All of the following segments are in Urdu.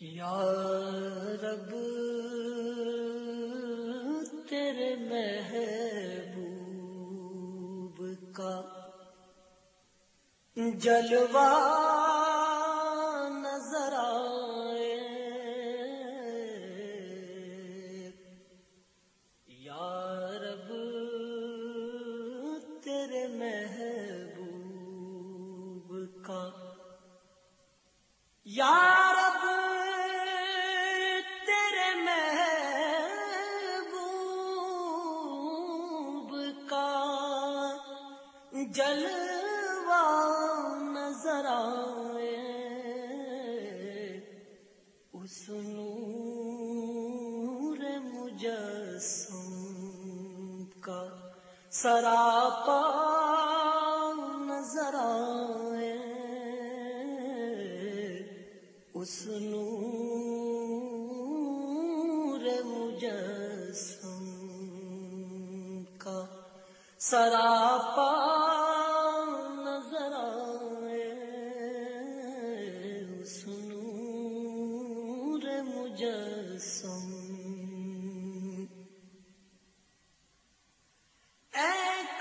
یا رب تیرے محبوب کا جلوہ نظر آئے، یا رب تیرے محبوب کا، یا رب تیرے محبوب کا جلوہ نظر آئے، اس نور مجسم کا سراپا نظر آئے، اس نور مجسم کا سراپا نظر آئے، اس نور مجسم۔ اے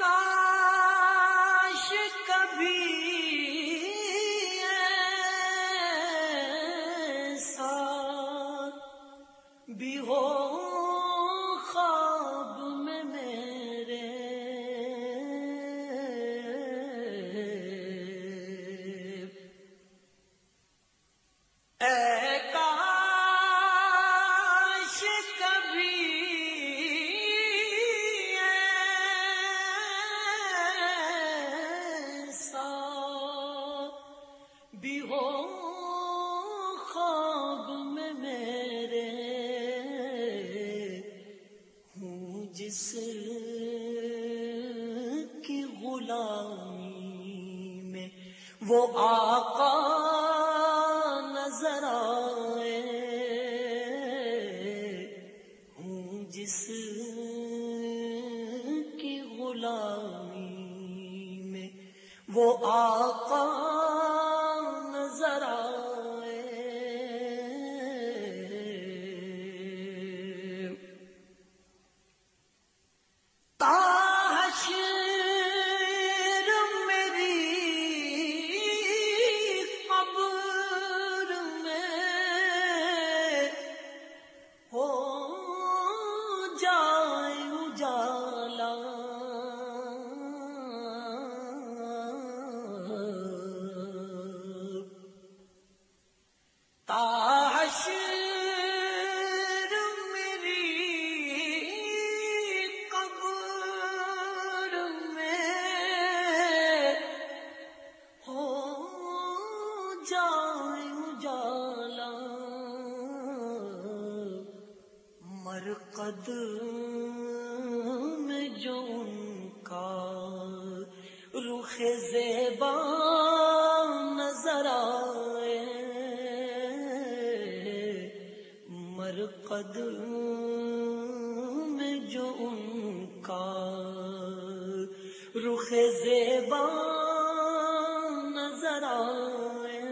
کاش کبھی بھی ہو خواب میں میرے، اے کاش کبھی ایسا بھی ہو خواب میں میرے، جس کی غلامی میں وہ آقا نظر آئے، ہوں جس کی غلامی میں وہ آقا نظر آئے، حشر میری قبر میں ہو جائے اجالا، مرقد میں جو ان کا رخ زیبا نظر آئے، مرقد میں جو ان کا رخ زیبا نظر آئے،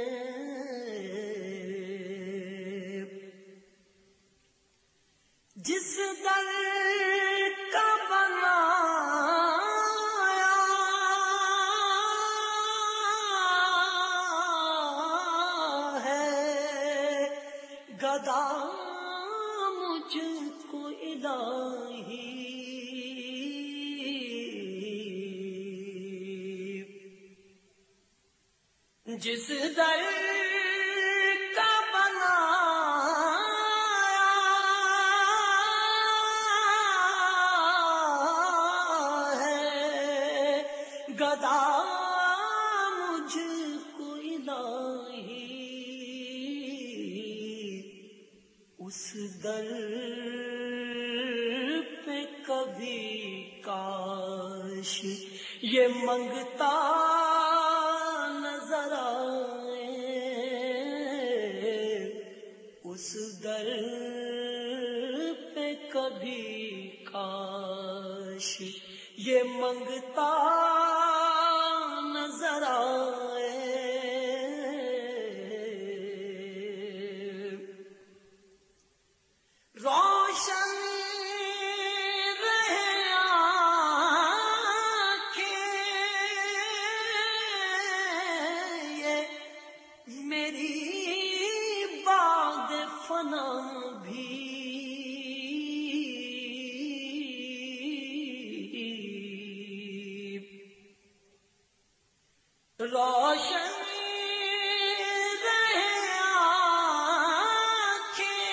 جس در کا بنایا ہے گدا مجھ کو الہی، جس در کا بنایا ہے گدا مجھ کو الہی، اس در پہ کبھی کاش یہ منگتا نظر آئے، اس در پہ کبھی کاش یہ منگتا نظر آئے، میری باد فنا بھی روشن رہے آنکھیں،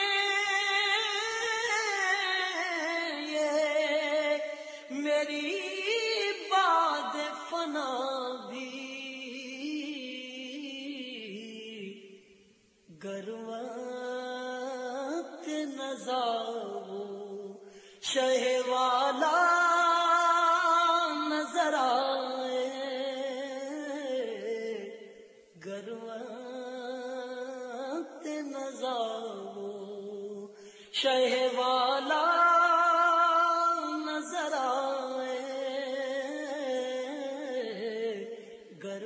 یہ میری باد فنا بھی گر وقت نظارو شہ والا نظر آئے، گر وقت نظارو شہ والا نظر آئے، گر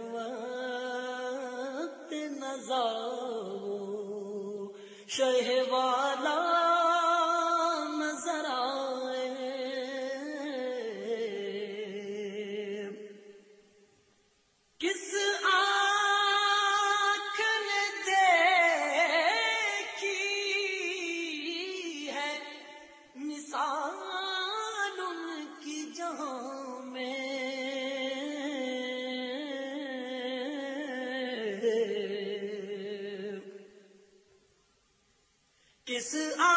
وقت نظارو شہ والا نظر آئے، کس آنکھ نے دیکھی ہے مثال ان کی جہاں میں، کس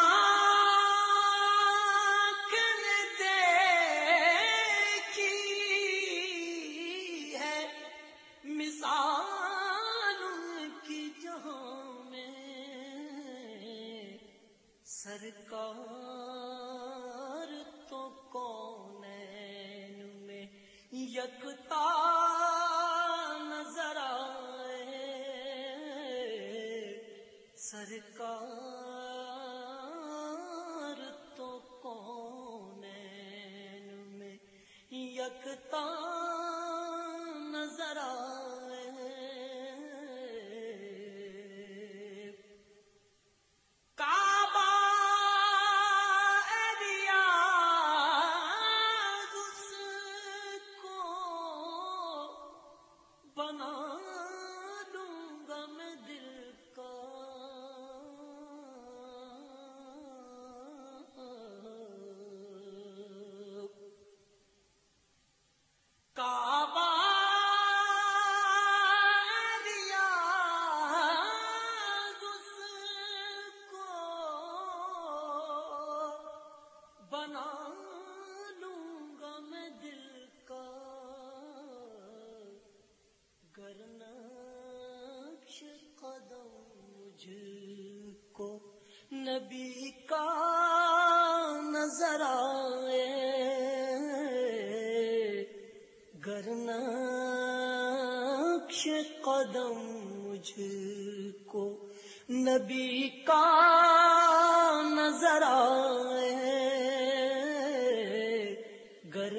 آنکھ نے دیکھی ہے مثال ان کی جہاں میں، سرکار تو کونین میں یکتا نظر آئے، سرکار تو کونین میں یکتا نظر آئے، کعبہ ریاض اس کو بنا دوں گا میں دل کا، کعبہ ریاض اس کو بنا لوں گا میں دل کا، گر نقش قدم مجھ کو نبی کا نظر آئے، گر نقش قدم مجھ کو نبی کا نظر آئے، گر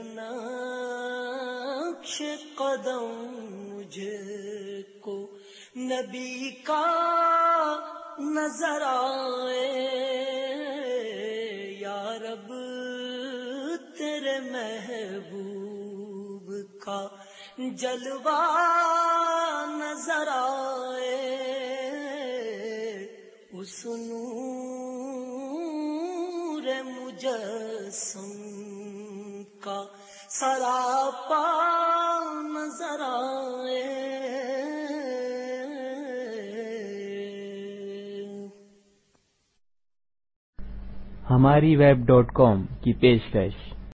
نقش قدم مجھ کو نبی کا نظر آئے، یا رب تیرے محبوب کا جلوہ نظر آئے، اس نور مجسم کا سراپا نظر آئے۔ ہماری web.com کی پیشکش